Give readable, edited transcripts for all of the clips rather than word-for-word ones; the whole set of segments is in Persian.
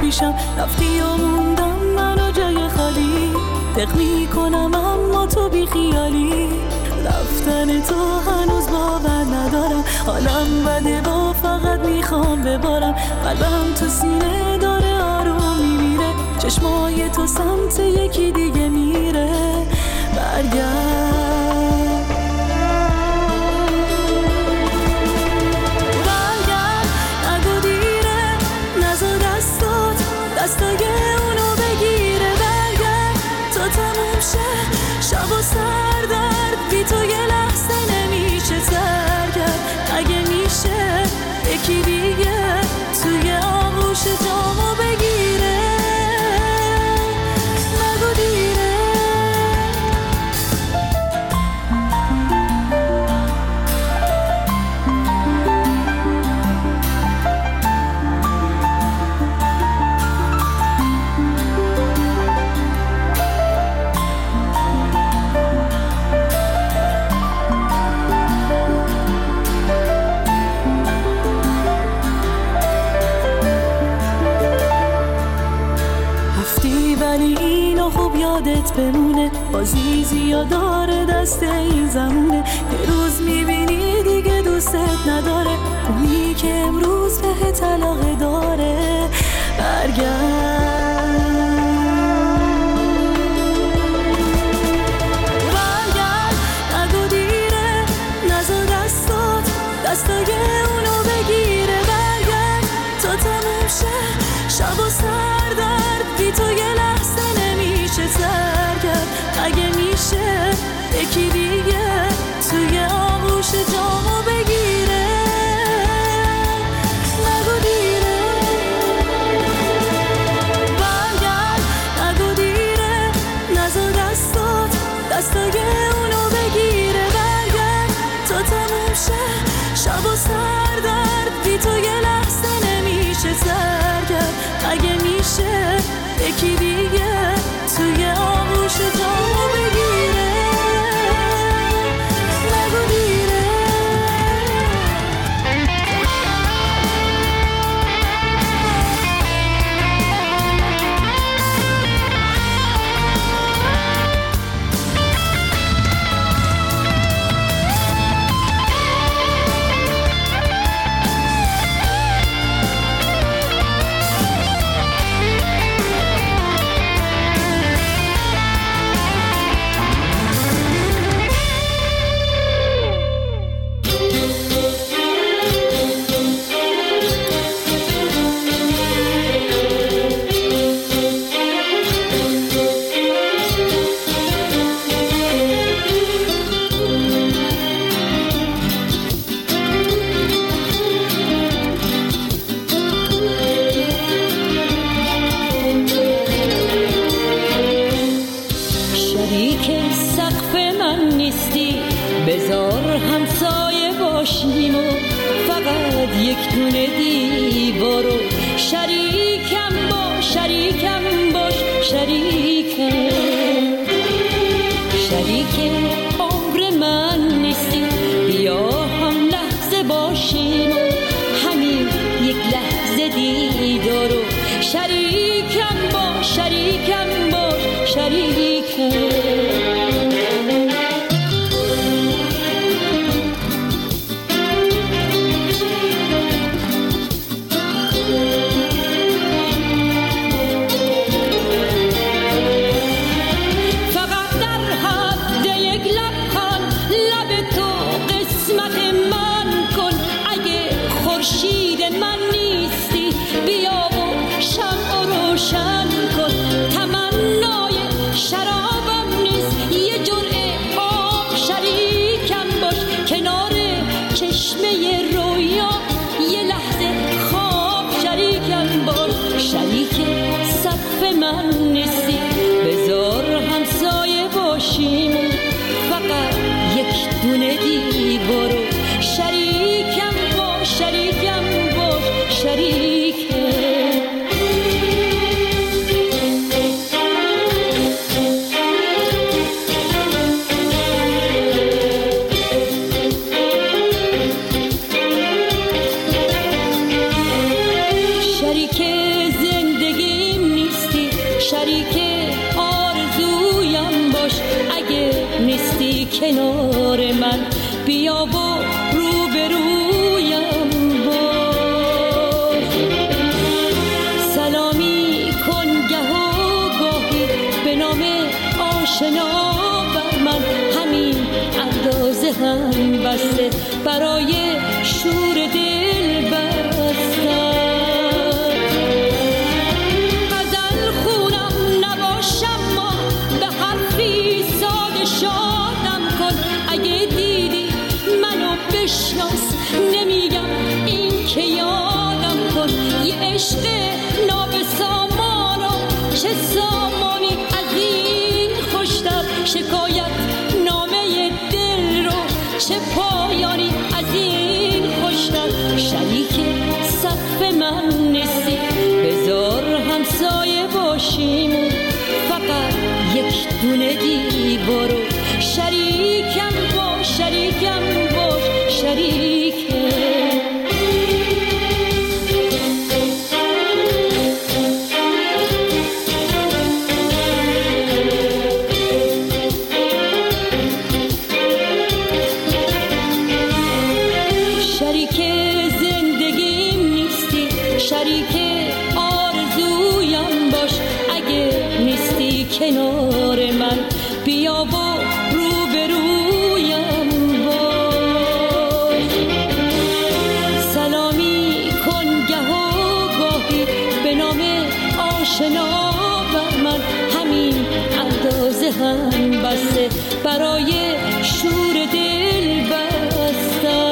پیشم رفتی و موندم منو جای خالی، دق میکنم اما تو بی خیالی. رفتن تو هنوز باور ندارم، حالم بده و فقط میخوام ببارم. قلبم تو سینه داره آروم میمیره، چشمای تو سمت یکی دیگه میره. برگرد نگو دیره، نزار دستای اونو بگیره. برگرد تا تموم شه شب و سردرد، بی تو یه لحظه نمیشه سرگرد. اگه میشه یکی دیگه توی آغوش جامو بگیره. نگو دیره. ولی اینو خوب یادت بمونه، بازی زیاد داره دست این زمونه. یه روز میبینی دیگه دوستت نداره، اونی که امروز بهت علاقه داره. برگرد نگو دیره، نزار دستای اونو بگیره. برگرد تا تموم شه شب و سردرد، بی تو یه لحظه نمیشه سرگرد. اگه میشه یکی دیگه توی آغوش جامو بگیره. نگو دیره. برگرد نگو دیره، نزار دستای اونو بگیره. برگرد تا تموم شه شب و سردرد، بی تو یه لحظه نمیشه سرگرد. اگه میشه یکی دیگه توی آغوش جامو بگیره. نگو دیره. بذار همسایه باشیم و فقط یک دونه دیوارو شریکم باش، شریکم باش، شریک عمر من نیستی. بیا هم لحظه باشیم و همین یک لحظه دیدارو شریکم باش، شریکم باش، شریکم. شرابم کنار من، بیا و روبرویم باش. سلامی کن گه و گاهی به نام آشنا بر من، همین اندازه هم بسته برای شور دل بستم. غزل خونم نباشم ما به حرفی ساده شادم کن، اگه دیدی منو بشناس نمیگم این که یادم کن. یه عشق نابسامانم چه سامانی از این خوشتر، شکایت نامه دل رو چه پایانی از این خوشتر. شریک سقف من نیستی بذار همسایه باشیم، فقط یک دونه دیوارو شریکم باش، شریکم باش، شریکم. کنار من بیا و روبرویم باش. سلامی کن گه و گاهی به نام آشنا بر من، همین اندازه هم بسته برای شور دل بستم.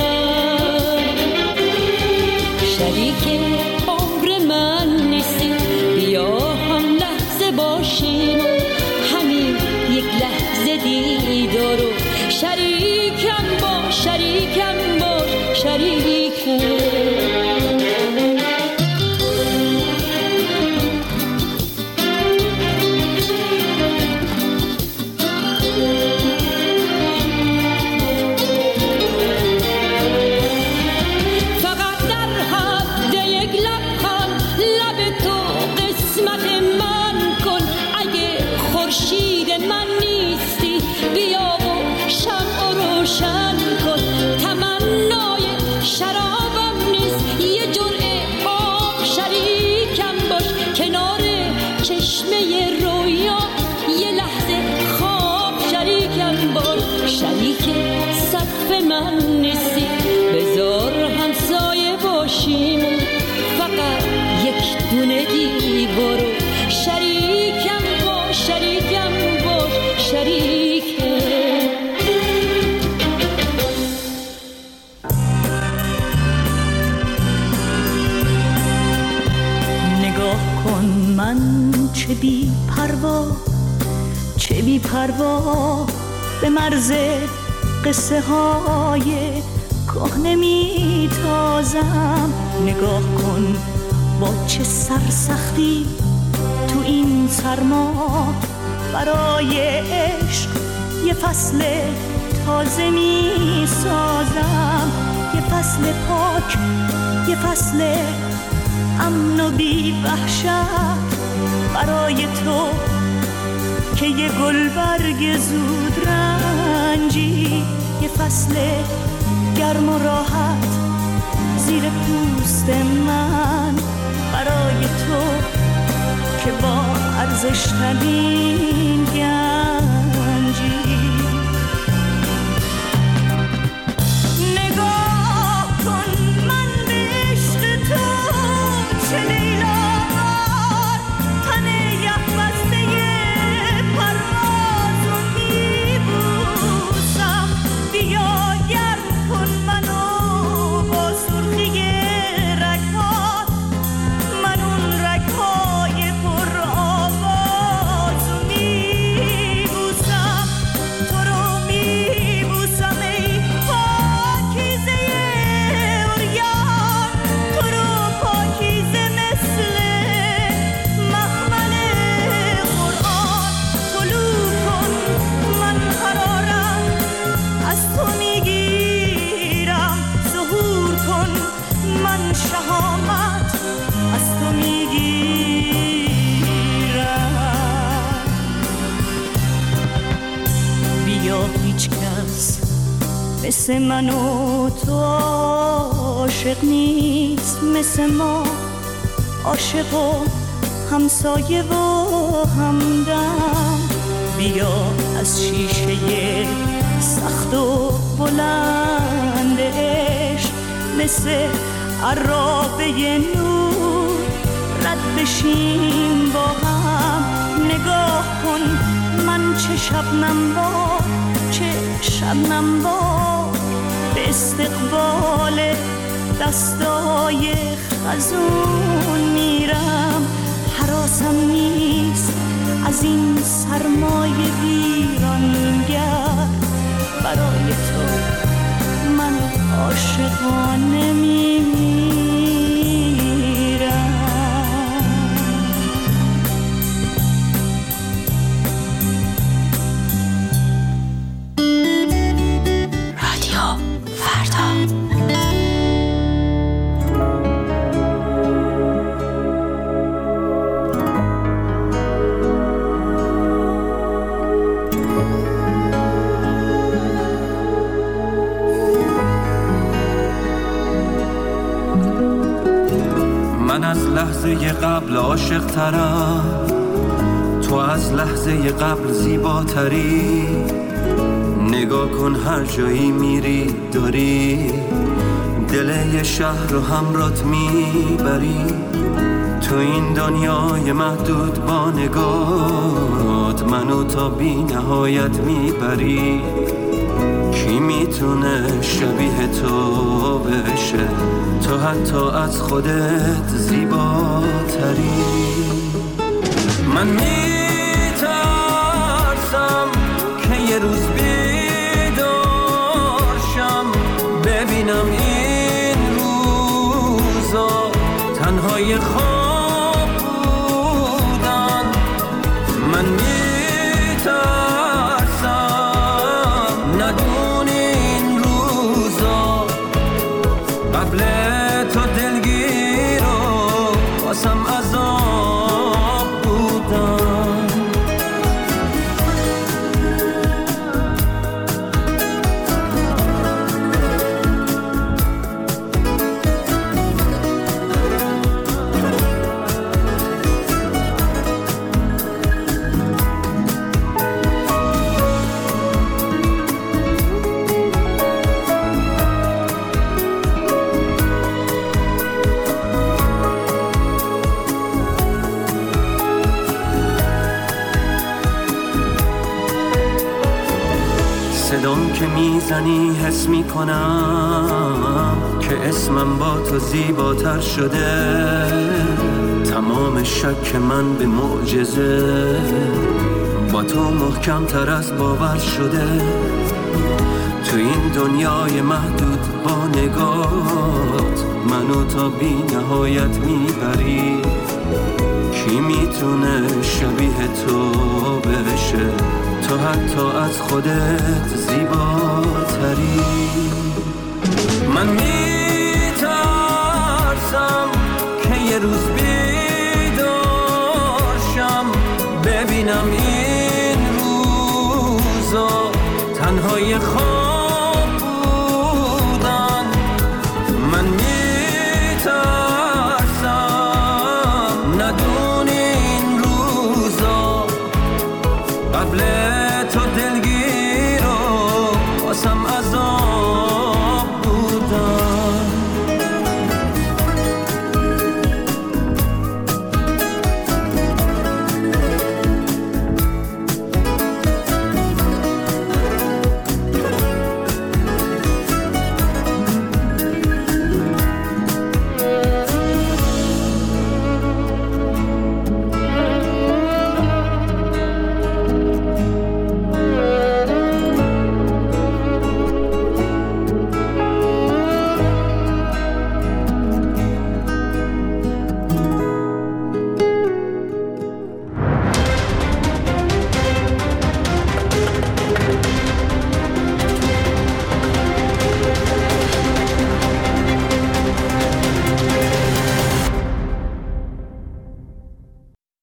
شریک عمر من نیستی بیا هم لحظه باشیم، یک لحظه دیدارو شریکم باش، شریکم باش، شریکم. فقط در حد یک لبخند لب تو قسمت من کن، اگه خورشید من نیستی بیا و شمع روشن کن. تمنای شرابم نیست یه جرعه آب، شریکم باش کنار چشمه رویا یه لحظه خواب، شریکم باش. شریک سقف من نیستی بذار همسایه باشیم، فقط یک دونه دیوارو شریکم باش، شریکم باش، شریکم. نگاه کن من چه بی پروا، چه بی پروا به مرز قصه های کهنه می تازم. نگاه کن با چه سرسختی تو این سرما برای عشق یه فصل تازه می سازم. یه فصل پاک، یه فصل امن و بی وحشت برای تو که یه گلبرگ زود رنجی. یه فصل گرم و راحت زیر پوست من برای تو که با ارزش ترین گنجی. نگاه کن من به عشق تو چه لیلاوار، تن یخ بسته پرواز رو میبوسم. بیا گرم کن منو با سرخی رگ‌هات، من اون رگ‌های پر آواز رو میبوسم. مثل من و تو عاشق نیست، مثل ما عاشق و همسایه و همدم. بیا از شیشه سخت و بلند عشق مثل عرابه نور رد بشیم با هم. نگاه کن من چه شبنم باد، چه شبنم باد به استقبال دستای خزون میرم. حراسم نیست از این سرمایه ویرانگر، برای تو من عاشقانه میمیرم. رادیو فردا. من از لحظه قبل عاشق ترم، تو از لحظه قبل زیباتری. نگاه کن هر جایی میری داری دل یه شهر رو همرات میبری. تو این دنیای محدود با نگات منو تا بی نهایت میبری. کی میتونه شبیه تو بشه، تو حتی از خودت زیباتری. من میترسم که یه روز بیدارشم ببینم این روزا تنهای خواب بودن. من میترسم ندونی این روزا قبل تو دلگیر و واسم عذاب بودن. صدام که میزنی حس میکنم که اسمم با تو زیباتر شده. تمام شک من به معجزه با تو محکم تر از باور شده. تو این دنیای محدود با نگات منو تا بی نهایت میبری. کی میتونه شبیه تو بشه، تو حتی از خودت زیباتری. من میترسم که یه روز بیدارشم ببینم این روزا تنهای خواب